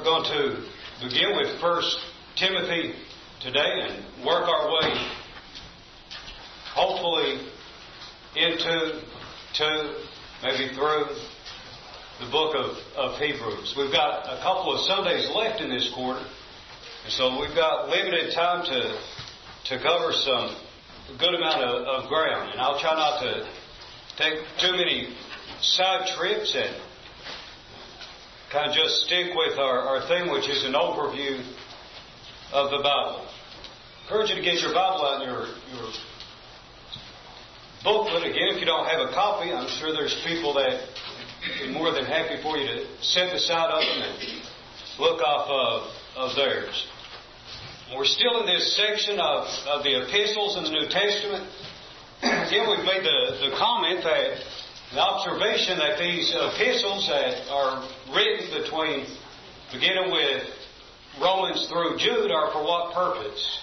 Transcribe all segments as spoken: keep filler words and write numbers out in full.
going to begin with First Timothy today and work our way, hopefully, into, to, maybe through the book of, of Hebrews. We've got a couple of Sundays left in this quarter, and so we've got limited time to to cover some good amount of, of ground. And I'll try not to take too many side trips and kind of just stick with our, our theme, which is an overview of the Bible. I encourage you to get your Bible out in your, your booklet. Again, if you don't have a copy, I'm sure there's people that would be more than happy for you to set aside of them and look off of, of theirs. We're still in this section of, of the epistles in the New Testament. Again, we've made the, the comment that the observation that these epistles that are written between, beginning with Romans through Jude, are for what purpose?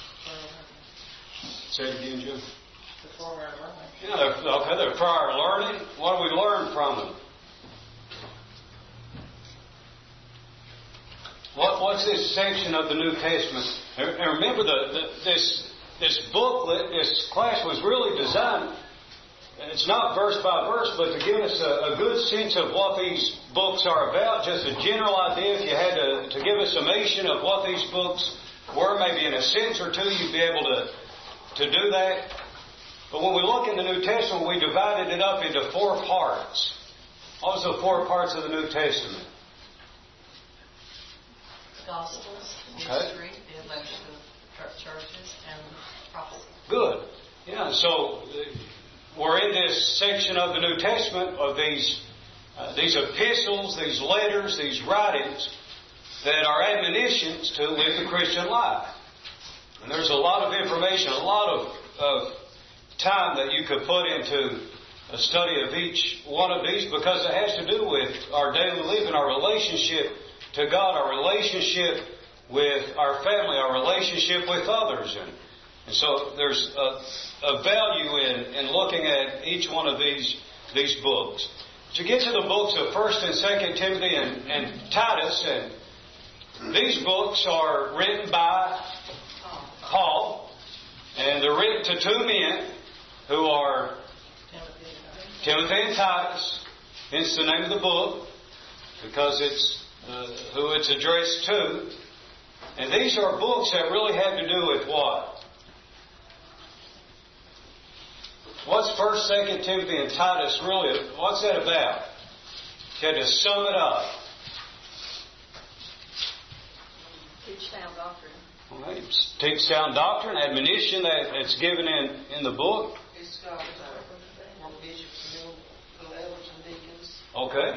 Say it again, Jude. For our learning. Yeah, they're, okay, they're for our learning. What do we learn from them? What, what's this section of the New Testament? And remember, the, the, this this booklet, this class was really designed, and it's not verse by verse, but to give us a, a good sense of what these books are about, just a general idea. If you had to, to give a summation of what these books were, maybe in a sentence or two, you'd be able to, to do that. But when we look in the New Testament, we divided it up into four parts. What was the four parts of the New Testament? Gospels, Okay. history, the election of churches, and prophecy. Good. Yeah, so we're in this section of the New Testament of these uh, these epistles, these letters, these writings that are admonitions to live the Christian life. And there's a lot of information, a lot of, of time that you could put into a study of each one of these, because it has to do with our daily living, our relationship to God, our relationship with our family, our relationship with others. And, and so there's a, a value in, in looking at each one of these these books. But you get to the books of First and Second Timothy and, and Titus, and these books are written by Paul, and they're written to two men who are Timothy and Titus. Hence the name of the book, because it's Uh, who it's addressed to. And these are books that really have to do with what? What's First, Second Timothy, and Titus really, what's that about? If you had to sum it up. Teach sound doctrine. All right. Teach sound doctrine, admonition that, that's given in, in the book. It's got uh, bishops and the elders and deacons. Okay.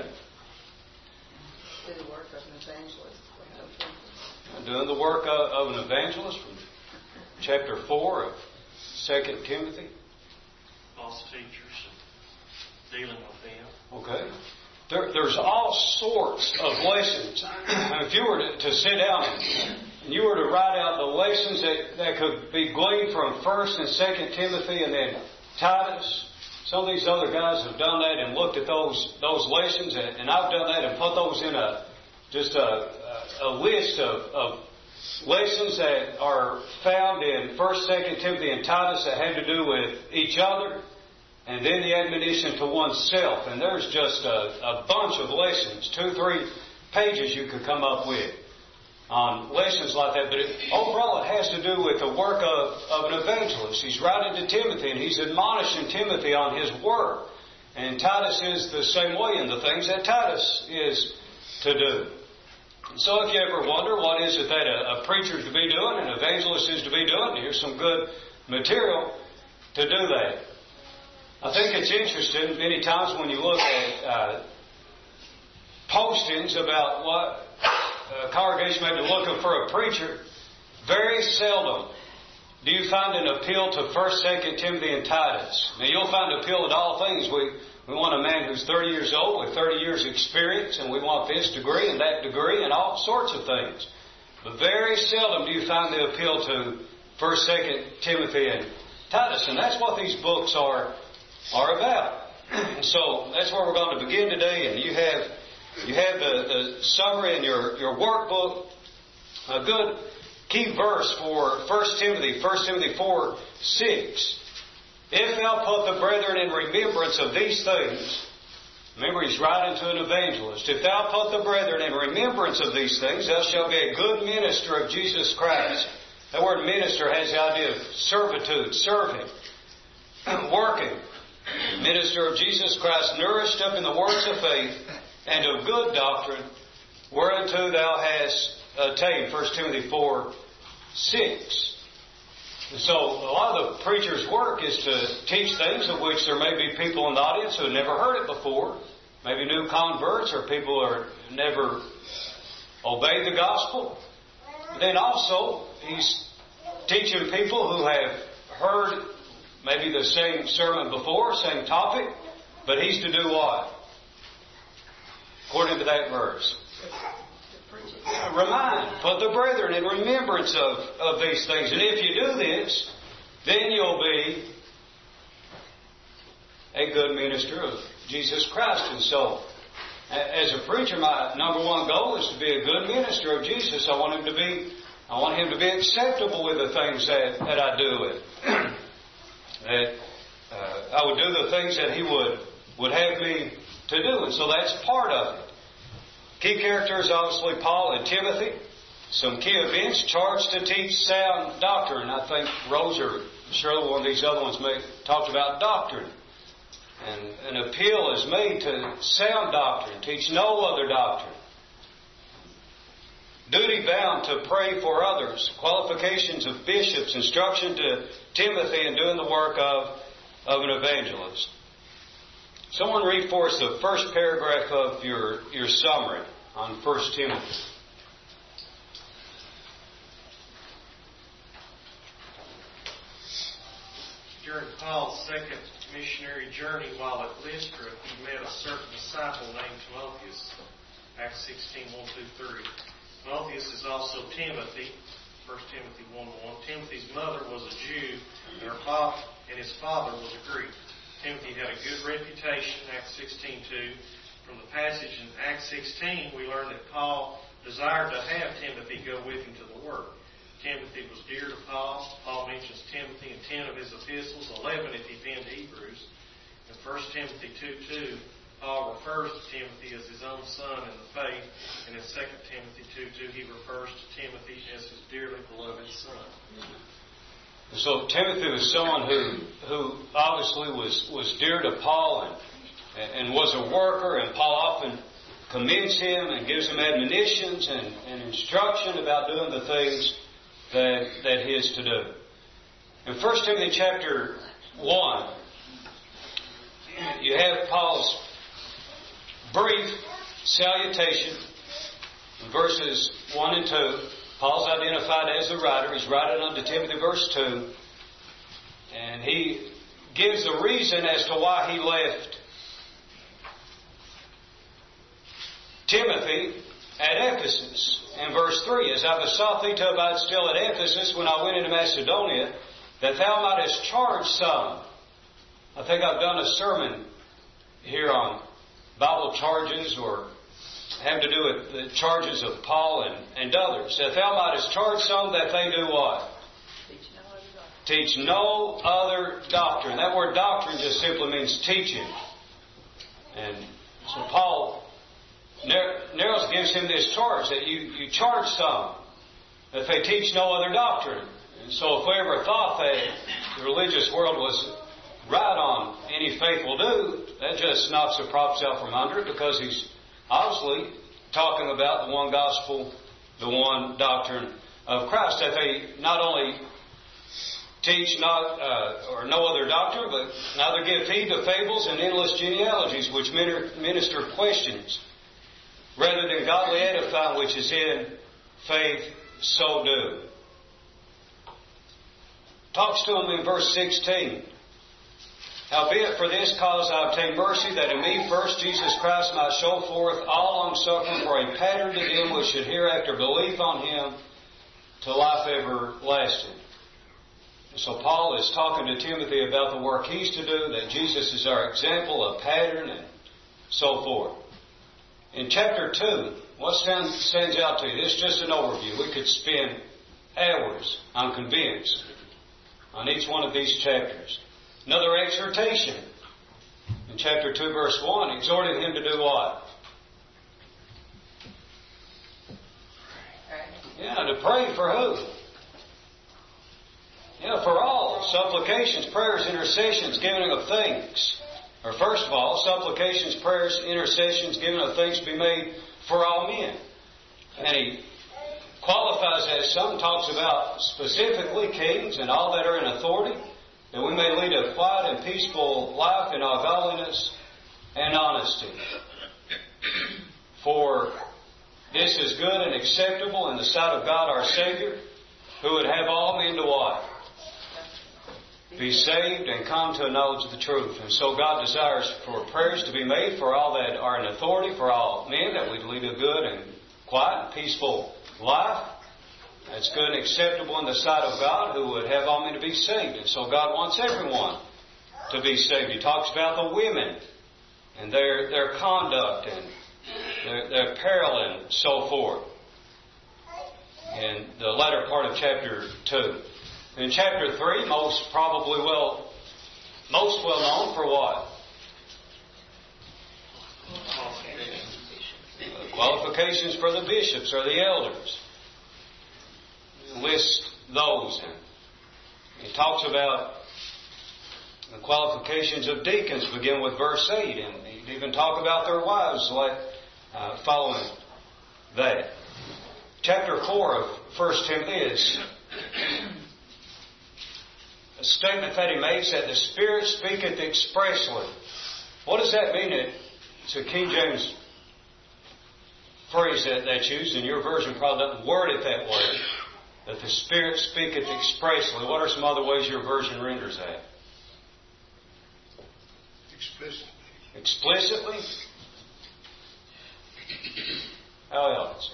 Do the work of an evangelist. Doing the work of, of an evangelist from chapter four of Second Timothy. False teachers and dealing with them. Okay. There, there's all sorts of lessons. If you were to, to sit down and you were to write out the lessons that, that could be gleaned from First and Second Timothy and then Titus, some of these other guys have done that and looked at those those lessons, and, and I've done that and put those in a just a, a, a list of, of lessons that are found in First, Second Timothy, and Titus that have to do with each other, and then the admonition to oneself. And there's just a, a bunch of lessons, two, three pages you could come up with on lessons like that. But it, overall, it has to do with the work of, of an evangelist. He's writing to Timothy, and he's admonishing Timothy on his work. And Titus is the same way in the things that Titus is to do. So if you ever wonder what is it that a, a preacher is to be doing, an evangelist is to be doing, here's some good material to do that. I think it's interesting, many times when you look at uh, postings about what a congregation may be looking for a preacher, very seldom do you find an appeal to First, Second Timothy, and Titus. Now, you'll find appeal at all things. We we want a man who's thirty years old with thirty years experience, and we want this degree and that degree and all sorts of things. But very seldom do you find the appeal to First, Second Timothy, and Titus. And that's what these books are, are about. And so that's where we're going to begin today. And you have You have the, the summary in your, your workbook. A good key verse for First Timothy, First Timothy four, six. If thou put the brethren in remembrance of these things, remember he's writing to an evangelist. If thou put the brethren in remembrance of these things, thou shalt be a good minister of Jesus Christ. That word minister has the idea of servitude, serving, working. Minister of Jesus Christ, nourished up in the words of faith and of good doctrine, whereunto thou hast attained. First Timothy four, six. So a lot of the preacher's work is to teach things of which there may be people in the audience who have never heard it before. Maybe new converts or people who have never obeyed the gospel. But then also, he's teaching people who have heard maybe the same sermon before, same topic, but he's to do what? According to that verse. Remind, put the brethren in remembrance of, of these things. And if you do this, then you'll be a good minister of Jesus Christ. And so, as a preacher, my number one goal is to be a good minister of Jesus. I want him to be, I want him to be acceptable with the things that, that I do. It. that uh, I would do the things that he would, would have me to do. And so that's part of it. Key characters, obviously, Paul and Timothy. Some key events charged to teach sound doctrine. I think Rose or Shirley, one of these other ones, may, talked about doctrine. And an appeal is made to sound doctrine. Teach no other doctrine. Duty bound to pray for others. Qualifications of bishops. Instruction to Timothy in doing the work of, of an evangelist. Someone read for us the first paragraph of your, your summary on First Timothy. During Paul's second missionary journey while at Lystra, he met a certain disciple named Timotheus. Acts sixteen, one through three. Timotheus is also Timothy. First Timothy one one. Timothy's mother was a Jew, and her father and his father was a Greek. Timothy had a good reputation, Acts sixteen two. From the passage in Acts sixteen, we learn that Paul desired to have Timothy go with him to the work. Timothy was dear to Paul. Paul mentions Timothy in ten of his epistles, eleven if he penned Hebrews. In First Timothy two two, Paul refers to Timothy as his own son in the faith. And in Second Timothy two two, he refers to Timothy as his dearly beloved son. So Timothy was someone who, who obviously was, was dear to Paul and, and was a worker, and Paul often commends him and gives him admonitions and, and instruction about doing the things that, that he is to do. In First Timothy chapter one, you have Paul's brief salutation in verses one and two. Paul's identified as the writer. He's writing unto Timothy, verse two. And he gives the reason as to why he left Timothy at Ephesus. In verse three, as I besought thee to abide still at Ephesus when I went into Macedonia, that thou mightest charge some. I think I've done a sermon here on Bible charges or having to do with the charges of Paul and, and others. That thou mightest charge some that they do what? Teach no other doctrine. That word doctrine just simply means teaching. And so Paul narrows gives him this charge that you, you charge some that they teach no other doctrine. And so if we ever thought that the religious world was right on any faith will do, that just knocks the props out from under it, because he's obviously talking about the one gospel, the one doctrine of Christ, that they not only teach not uh, or no other doctrine, but neither give heed to fables and endless genealogies which minister questions, rather than godly edifying which is in faith, so do. Talks to him in verse sixteen. Howbeit for this cause I obtained mercy, that in me first Jesus Christ might show forth all longsuffering for a pattern to them which should hereafter believe on him to life everlasting. So Paul is talking to Timothy about the work he's to do, that Jesus is our example, a pattern, and so forth. In chapter two, what stands, stands out to you? This is just an overview. We could spend hours, I'm convinced, on each one of these chapters. Another exhortation. In chapter two, verse one, exhorted him to do what? Yeah, to pray for who? Yeah, for all. Supplications, prayers, intercessions, giving of thanks. Or first of all, supplications, prayers, intercessions, giving of thanks be made for all men. And he qualifies that some, talks about specifically kings and all that are in authority, that we may lead a quiet and peaceful life in all godliness and honesty. For this is good and acceptable in the sight of God our Savior, who would have all men to what? Be saved and come to a knowledge of the truth. And so God desires for prayers to be made for all that are in authority, for all men, that we lead a good and quiet and peaceful life. That's good and acceptable in the sight of God, who would have all men to be saved. And so God wants everyone to be saved. He talks about the women and their their conduct and their, their apparel and so forth in the latter part of chapter two. In chapter three, most probably well, most well known for what? Qualifications for the bishops or the elders. List those. And he talks about the qualifications of deacons, begin with verse eight, and he'd even talk about their wives like uh, following that. Chapter four of First Timothy is a statement that he makes that the Spirit speaketh expressly. What does that mean? It's a King James phrase that that's used, and your version probably doesn't word it that way. That the Spirit speaketh expressly. What are some other ways your version renders that? Explicitly. Explicitly? How else?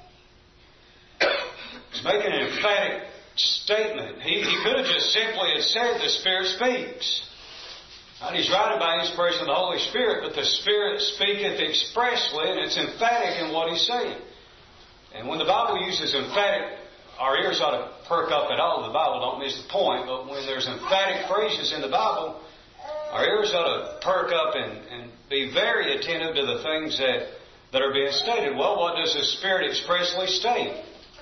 He's making an emphatic statement. He, he could have just simply have said the Spirit speaks. And he's writing by inspiration of the Holy Spirit, but the Spirit speaketh expressly, and it's emphatic in what he's saying. And when the Bible uses emphatic, our ears ought to perk up at all. The Bible, don't miss the point, but when there's emphatic phrases in the Bible, our ears ought to perk up and, and be very attentive to the things that, that are being stated. Well, what does the Spirit expressly state?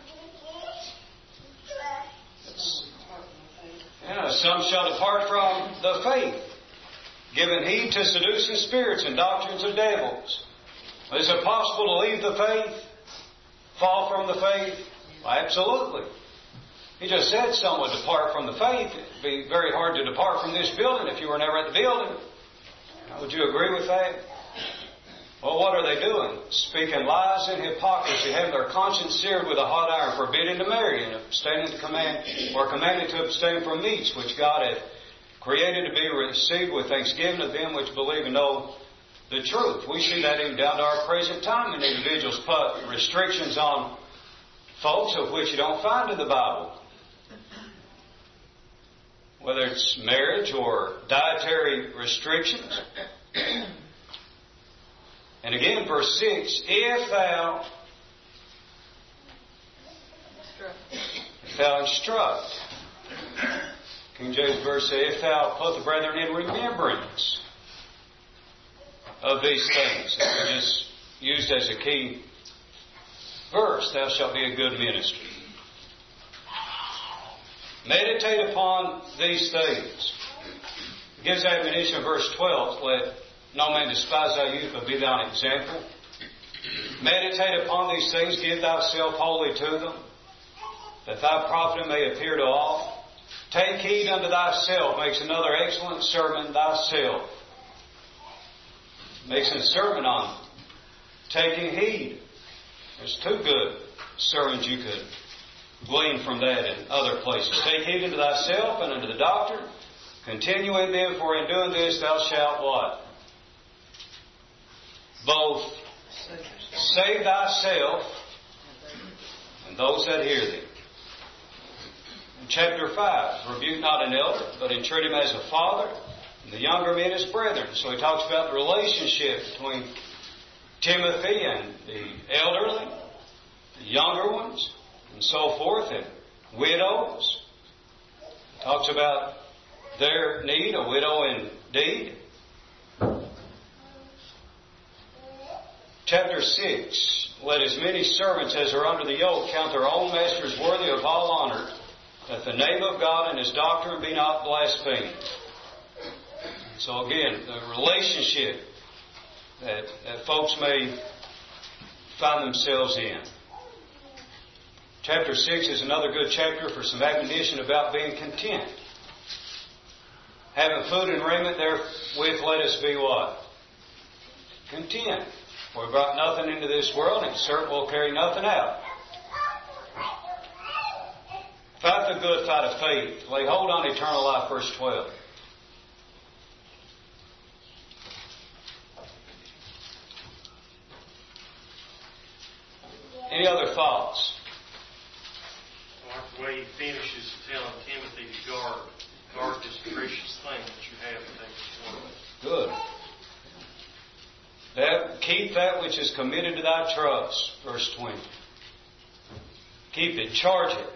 Yeah, some shall depart from the faith, giving heed to seducing spirits and doctrines of devils. Is it possible to leave the faith? Fall from the faith? Well, absolutely. He just said some would depart from the faith. It'd be very hard to depart from this building if you were never at the building. Would you agree with that? Well, what are they doing? Speaking lies and hypocrisy, having their conscience seared with a hot iron, forbidding to marry, and abstaining to command, or commanded to abstain from meats which God hath created to be received with thanksgiving of them which believe and know the truth. We see that even down to our present time, and individuals put restrictions on folks of which you don't find in the Bible. Whether it's marriage or dietary restrictions. And again, verse six, if thou, if thou instruct, King James verse says, if thou put the brethren in remembrance of these things. It's just used as a key verse, thou shalt be a good minister. Meditate upon these things. It gives admonition in verse twelve, let no man despise thy youth, but be thou an example. Meditate upon these things, give thyself wholly to them, that thy profit may appear to all. Take heed unto thyself, makes another excellent sermon, thyself. Makes a sermon on taking heed. There's two good sermons you could glean from that in other places. Take heed unto thyself and unto the doctrine. Continue in them, for in doing this thou shalt what? Both save thyself and those that hear thee. In chapter five, rebuke not an elder, but entreat him as a father, and the younger men as brethren. So he talks about the relationship between Timothy and the elderly, the younger ones, and so forth, and widows. Talks about their need, a widow indeed. Chapter six. Let as many servants as are under the yoke count their own masters worthy of all honor, that the name of God and His doctrine be not blasphemed. So again, the relationship that, that folks may find themselves in. Chapter six is another good chapter for some admonition about being content. Having food and raiment, therewith let us be what? Content. For we brought nothing into this world, and certain will carry nothing out. Fight the good fight of faith. Lay hold on eternal life, verse twelve. Any other thoughts? I like the way he finishes telling Timothy to guard. Guard this precious thing that you have and take it from. Good. That, keep that which is committed to thy trust, verse twenty. Keep it, charge it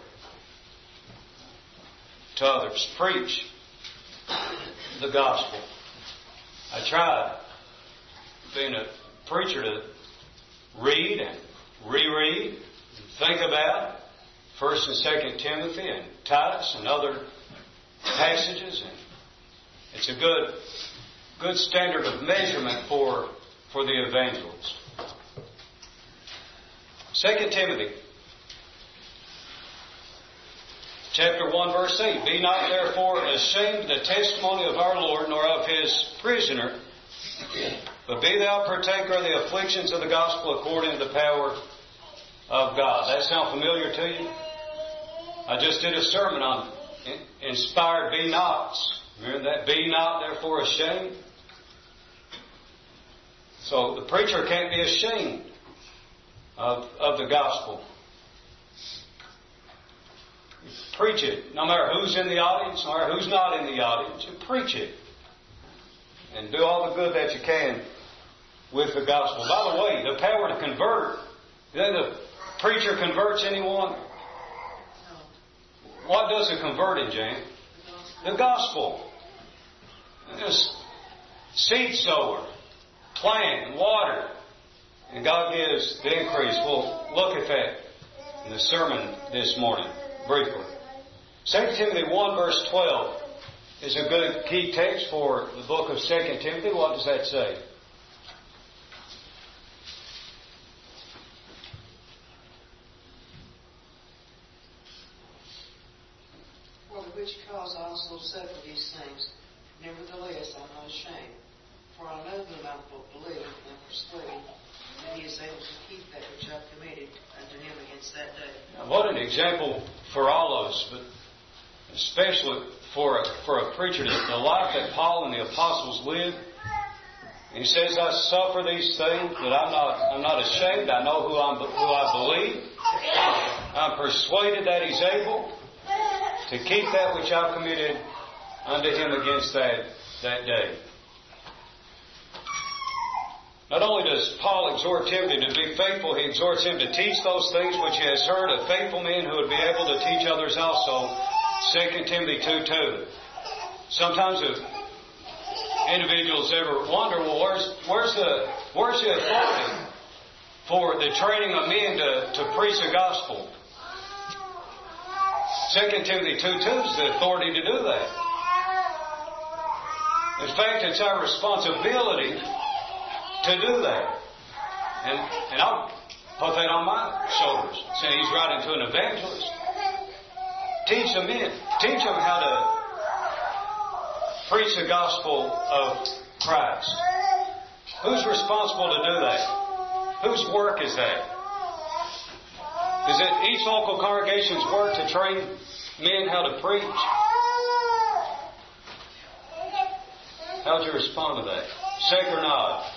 to others. Preach the gospel. I tried being a preacher to read and reread and think about First and Second Timothy and Titus and other passages, and it's a good, good standard of measurement for for the evangelist. Second Timothy, chapter one, verse eight. Be not therefore ashamed of the testimony of our Lord, nor of His prisoner, but be thou partaker of the afflictions of the gospel according to the power of God. That sound familiar to you? I just did a sermon on inspired be nots. Remember that? Be not therefore ashamed. So the preacher can't be ashamed of, of the gospel. You preach it. No matter who's in the audience, no matter who's not in the audience, you preach it. And do all the good that you can with the gospel. By the way, the power to convert. Then the preacher converts anyone. What does a converting, Jane? The gospel. Just seed sower. Plant and water. And God gives the increase. We'll look at that in the sermon this morning, briefly. Second Timothy one, verse twelve is a good key text for the book of Second Timothy. What does that say? For the which cause I also suffer these things. Nevertheless, I'm not ashamed. For I know whom I believe and persuade that He is able to keep that which I've committed unto Him against that day. Now, what an example for all of us, but especially for a, for a preacher, the life that Paul and the apostles lived. He says, "I suffer these things, but I'm not I'm not ashamed. I know who I'm who I believe. I'm persuaded that He's able to keep that which I've committed unto Him against that that day." Not only does Paul exhort Timothy to be faithful, he exhorts him to teach those things which he has heard of faithful men who would be able to teach others also. Second Timothy two two. Sometimes if individuals ever wonder, well, where's where's the where's the authority for the training of men to, to preach the gospel? Second Timothy two two is the authority to do that. In fact, it's our responsibility to do that. And and I'll put that on my shoulders. Saying he's writing to an evangelist. Teach the men. Teach them how to preach the gospel of Christ. Who's responsible to do that? Whose work is that? Is it each local congregation's work to train men how to preach? How would you respond to that? Shake or nod?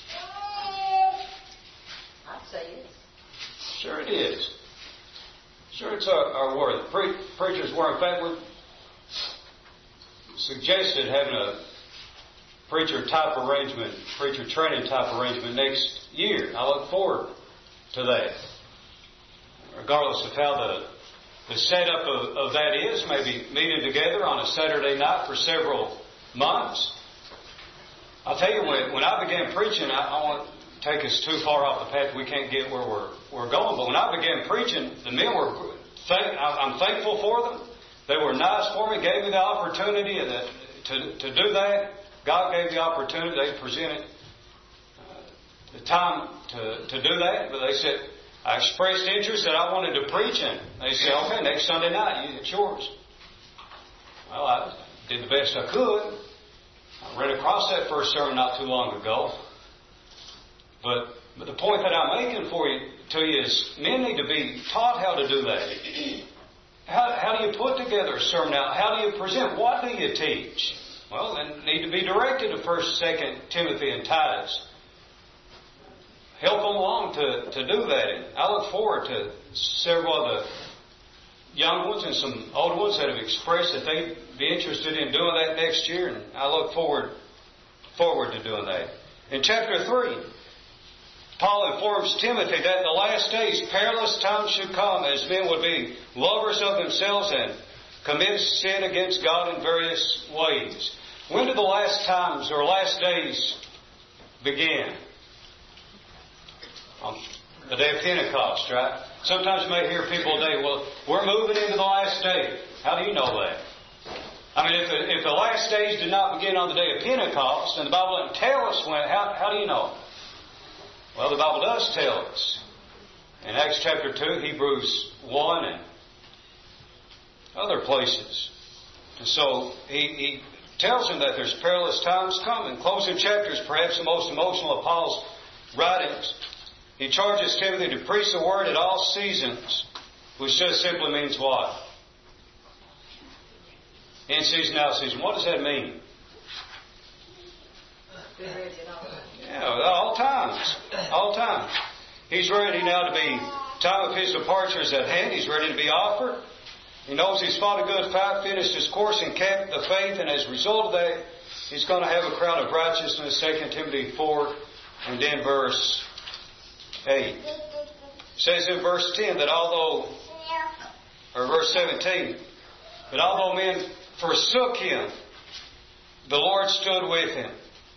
Say yes. Sure it is. Sure it's our, our work. Pre- preachers were, in fact, we suggested having a preacher type arrangement, preacher training type arrangement next year. I look forward to that. Regardless of how the, the setup of, of that is, maybe meeting together on a Saturday night for several months. I'll tell you, when, when I began preaching, I, I won't take us too far off the path we can't get where we're, we're going, but when I began preaching, the men were, thank, I'm thankful for them. They were nice for me, gave me the opportunity to, to do that. God gave the opportunity. They presented uh, the time to, to do that, but they said, I expressed interest that I wanted to preach, and they said, okay, next Sunday night, it's yours. Well, I did the best I could. I ran across that first sermon not too long ago. But, but the point that I'm making for you to you is men need to be taught how to do that. How, how do you put together a sermon out? How do you present? What do you teach? Well, they need to be directed to First, Second Timothy, and Titus. Help them along to, to do that. And I look forward to several of the young ones and some older ones that have expressed that they'd be interested in doing that next year, and I look forward forward to doing that. In chapter three, Paul informs Timothy that in the last days perilous times should come, as men would be lovers of themselves and commit sin against God in various ways. When do the last times or last days begin? On the day of Pentecost, right? Sometimes you may hear people today, well, we're moving into the last day. How do you know that? I mean, if the, if the last days did not begin on the day of Pentecost, and the Bible doesn't tell us when, how, how do you know? Well, the Bible does tell us. In Acts chapter two, Hebrews one, and other places. And so, he, he tells them that there's perilous times coming. Closing chapters, perhaps the most emotional of Paul's writings. He charges Timothy to preach the word at all seasons, which just simply means what? In season, out of season. What does that mean? Yeah, all times. All times. He's ready now to be, time of his departure is at hand. He's ready to be offered. He knows he's fought a good fight, finished his course, and kept the faith, and as a result of that, he's going to have a crown of righteousness, Second Timothy four, and then verse eight. It says in verse ten that although, or verse seventeen, that although men forsook him, the Lord stood with him.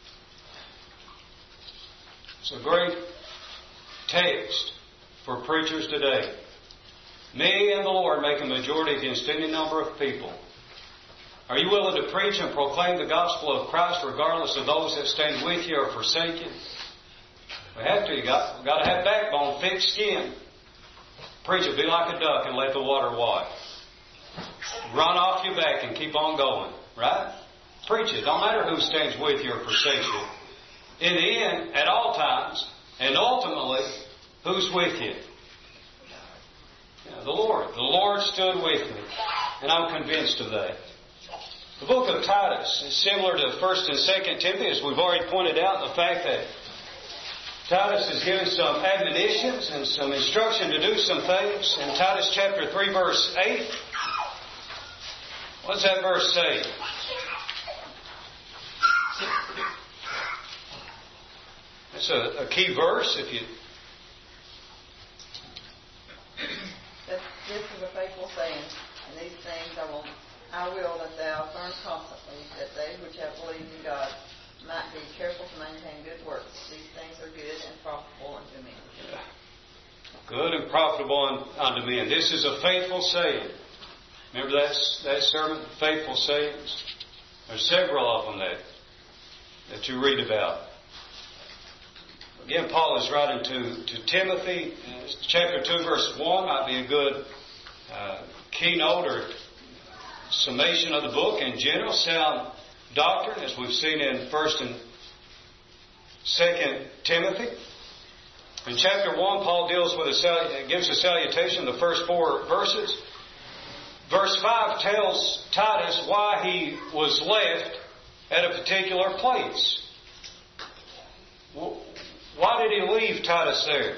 It's a great text for preachers today. Me and the Lord make a majority against any number of people. Are you willing to preach and proclaim the gospel of Christ regardless of those that stand with you or forsake you? We have to. You've got, you've got to have backbone, thick skin. Preach it. Be like a duck and let the water wash. Run off your back and keep on going. Right? Preach it. Don't matter who stands with you or forsakes you. In the end, at all times, and ultimately, who's with you? Yeah, the Lord. The Lord stood with me. And I'm convinced of that. The book of Titus is similar to First and Second Timothy, as we've already pointed out, the fact that Titus is given some admonitions and some instruction to do some things. In Titus chapter three, verse eight, what's that verse say? It's a, a key verse. If you This is a faithful saying, and these things I will, I will that thou affirm constantly, that they which have believed in God might be careful to maintain good works. These things are good and profitable unto men. Good and profitable unto men. This is a faithful saying. Remember that, that sermon? Faithful sayings? There's several of them that, that you read about. Again, Paul is writing to, to Timothy. Chapter two, verse one might be a good uh, keynote or summation of the book. In general, sound doctrine, as we've seen in First and Second Timothy. In chapter one, Paul deals with a gives a salutation. The first four verses. Verse five tells Titus why he was left at a particular place. Why did he leave Titus there?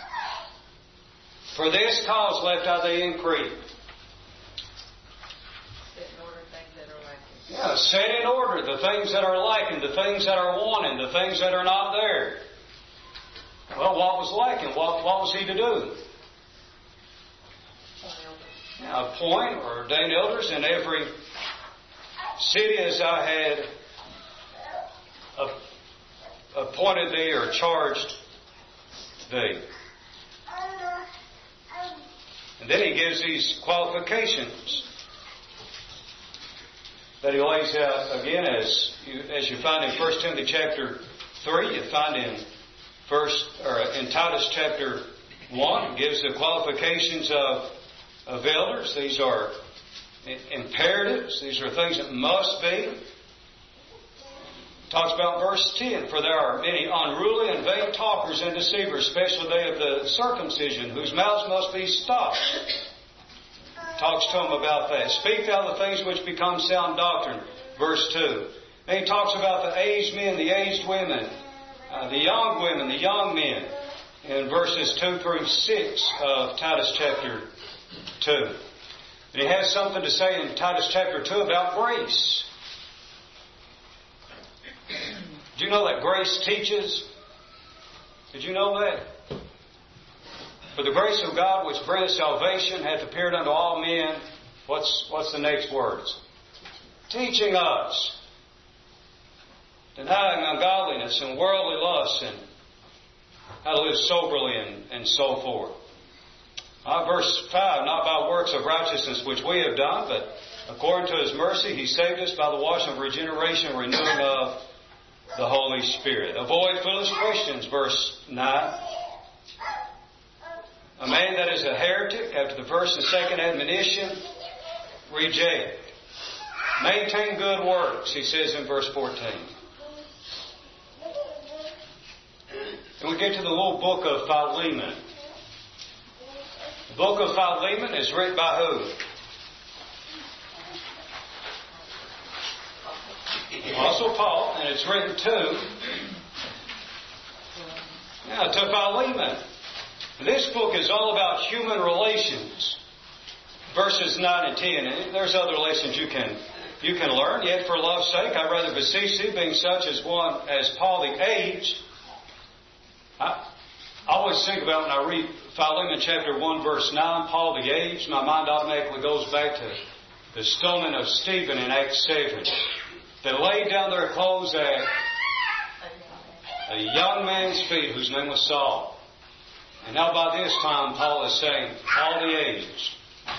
For this cause left I thee in Crete. Yeah, set in order the things that are lacking, the things that are wanting, the things that are not there. Well, what was lacking? What, what was he to do? Yeah, appoint or ordain elders in every city as I had appointed thee or charged thee. And then he gives these qualifications that he lays out again, as you, as you find in First Timothy chapter three, you find in first or in Titus chapter one. It gives the qualifications of of elders. These are imperatives. These are things that must be. Talks about verse ten, for there are many unruly and vain talkers and deceivers, especially they of the circumcision, whose mouths must be stopped. Talks to them about that. Speak thou the things which become sound doctrine, verse two. Then he talks about the aged men, the aged women, uh, the young women, the young men, in verses two through six of Titus chapter two. And he has something to say in Titus chapter two about grace. Did you know that grace teaches? Did you know that? For the grace of God which bringeth salvation hath appeared unto all men. What's, what's the next words? Teaching us. Denying ungodliness and worldly lusts and how to live soberly and, and so forth. Uh, verse five, not by works of righteousness which we have done, but according to His mercy He saved us by the washing of regeneration and renewing of the Holy Spirit. Avoid foolish questions, verse nine. A man that is a heretic, after the first and second admonition, reject. Maintain good works, he says in verse fourteen. And we get to the little book of Philemon. The book of Philemon is written by who? Apostle Paul, and it's written to, yeah, to Philemon. This book is all about human relations. Verses nine and ten. And there's other lessons you can you can learn. Yet for love's sake, I rather beseech thee, being such as one as Paul the aged. I, I always think about when I read Philemon chapter one, verse nine, Paul the aged, my mind automatically goes back to the stoning of Stephen in Acts seven. They laid down their clothes at a young man's feet whose name was Saul. And now by this time, Paul is saying, Paul the aged.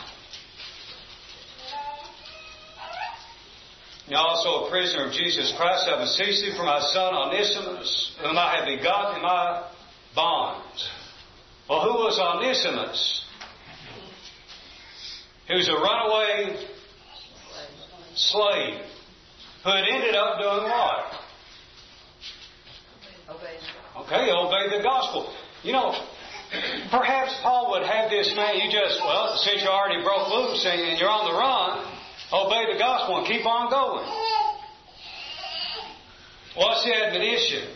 Now also a prisoner of Jesus Christ, I beseech thee for my son Onesimus, whom I have begotten in my bonds. Well, who was Onesimus? He was a runaway slave who had ended up doing what? Okay, he obeyed the gospel. You know, perhaps Paul would have this man, you just, well, since you already broke loose and you're on the run, obey the gospel and keep on going. What's the admonition?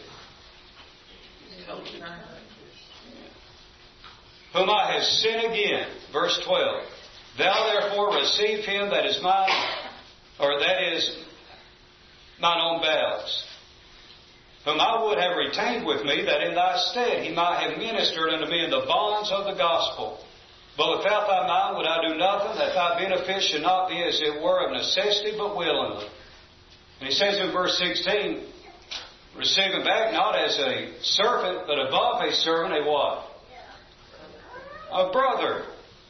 Whom I have sent again. Verse twelve. Thou therefore receive him that is mine, or that is mine own bowels, whom I would have retained with me, that in thy stead he might have ministered unto me in the bonds of the gospel. But without thy mind would I do nothing, that thy benefit should not be as it were of necessity, but willingly. And he says in verse sixteen, receive him back not as a servant, but above a servant, a what? A brother.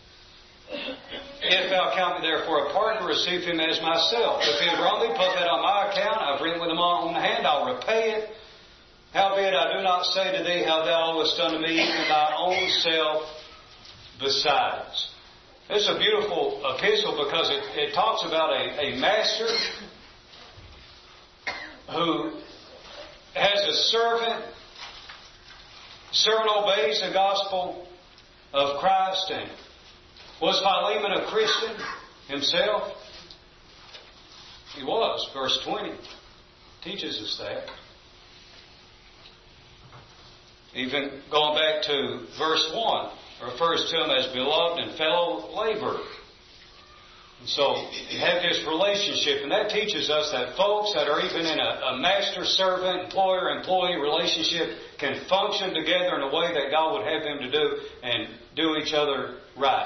If thou count me therefore a partner, receive him as myself. If he have wronged thee, put that on my account. I've written with my own hand, I'll repay it. Howbeit I do not say to thee how thou owest unto me, even thy own self besides. This is a beautiful epistle because it, it talks about a, a master who has a servant. Servant obeys the gospel of Christ. And was Philemon a Christian himself? He was. Verse twenty teaches us that. Even going back to verse one, refers to him as beloved and fellow laborer. So you have this relationship, and that teaches us that folks that are even in a, a master-servant, employer-employee relationship can function together in a way that God would have them to do and do each other right.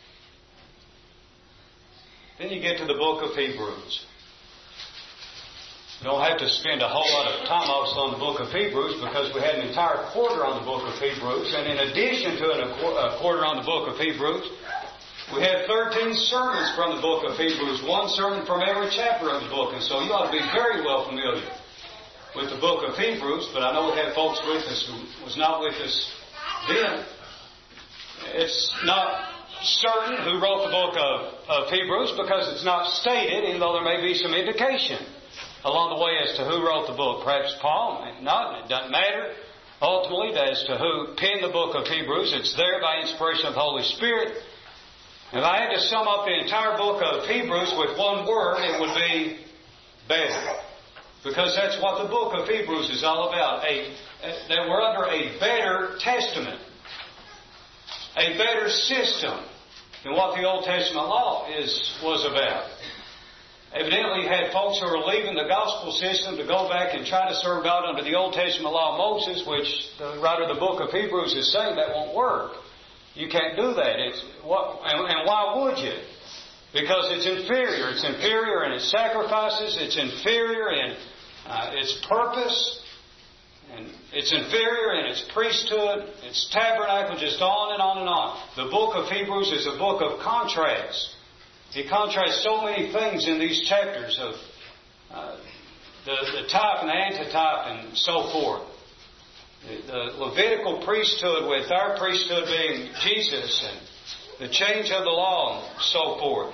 Then you get to the book of Hebrews. We don't have to spend a whole lot of time also on the book of Hebrews because we had an entire quarter on the book of Hebrews. And in addition to a quarter on the book of Hebrews, we had thirteen sermons from the book of Hebrews, one sermon from every chapter of the book. And so you ought to be very well familiar with the book of Hebrews. But I know we had folks with us who was not with us then. It's not certain who wrote the book of, of Hebrews because it's not stated, even though there may be some indication along the way as to who wrote the book. Perhaps Paul, maybe not. It doesn't matter ultimately as to who penned the book of Hebrews. It's there by inspiration of the Holy Spirit. If I had to sum up the entire book of Hebrews with one word, it would be better. Because that's what the book of Hebrews is all about. A, that we're under a better testament. A better system than what the Old Testament law is was about. Evidently, you had folks who were leaving the gospel system to go back and try to serve God under the Old Testament law of Moses, which the writer of the book of Hebrews is saying that won't work. You can't do that. It's what, and, and why would you? Because it's inferior. It's inferior in its sacrifices. It's inferior in uh, its purpose. And it's inferior in its priesthood, its tabernacle, just on and on and on. The book of Hebrews is a book of contrast. He contrasts so many things in these chapters of uh, the, the type and the antitype and so forth. The, the Levitical priesthood with our priesthood being Jesus and the change of the law and so forth.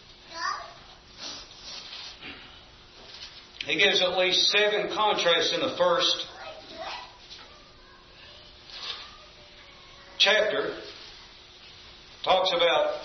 He gives at least seven contrasts in the first chapter. Talks about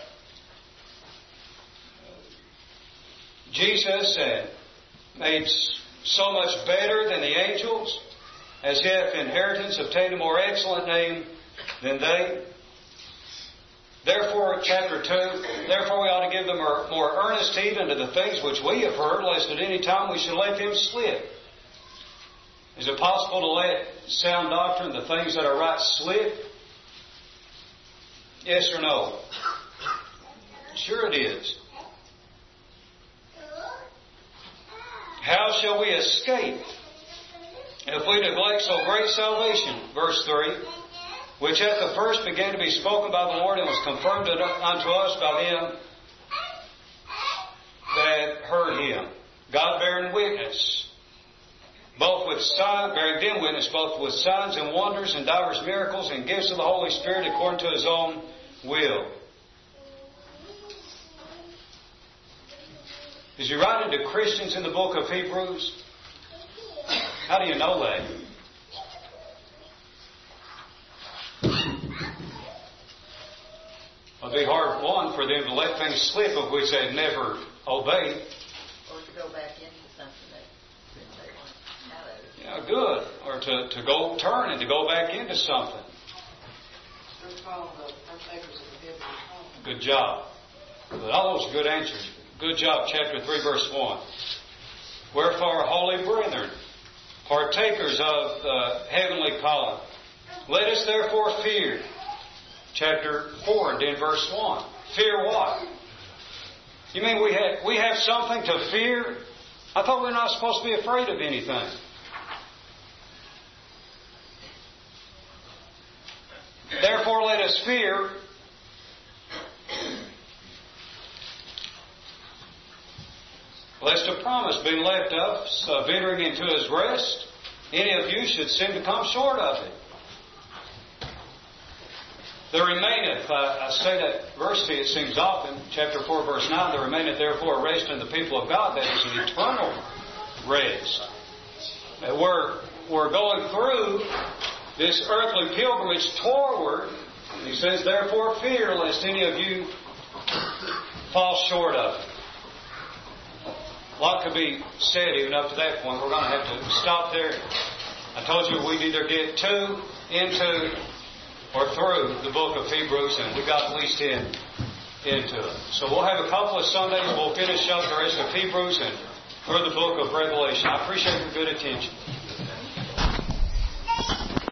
Jesus and made so much better than the angels, as he hath inheritance obtained a more excellent name than they. Therefore, chapter two, therefore we ought to give them more, more earnest heed unto the things which we have heard, lest at any time we should let them slip. Is it possible to let sound doctrine, the things that are right, slip? Yes or no? Sure it is. How shall we escape if we neglect so great salvation? Verse three. Which at the first began to be spoken by the Lord and was confirmed unto us by them that heard him. God bearing witness, both with signs, bearing them witness, both with signs and wonders and divers miracles and gifts of the Holy Spirit according to his own will. Is he writing to Christians in the book of Hebrews? How do you know that? It'll be hard, one, for them to let things slip of which they've never obeyed. Or to go back into something that they want out of it. Yeah, good. Or to, to go turn and to go back into something. They're called the partakers of the biblical. Good job. But all those are good answers. Good job. Chapter three, verse one. Wherefore, holy brethren, partakers of the heavenly calling, let us therefore fear. Chapter four and then verse one. Fear what? You mean we have, we have something to fear? I thought we were not supposed to be afraid of anything. Therefore let us fear. Lest a promise being left us of entering into his rest, any of you should seem to come short of it. There remaineth, uh, I say that verse, it seems often, chapter four, verse nine, there remaineth therefore a rest in the people of God, that is an eternal rest. That we're, we're going through this earthly pilgrimage toward, and he says, therefore fear lest any of you fall short of it. A lot could be said even up to that point. We're going to have to stop there. I told you we'd either get to, into, or through the book of Hebrews, and we got at least in into it. So we'll have a couple of Sundays. We'll finish up the rest of Hebrews and for the book of Revelation. I appreciate your good attention.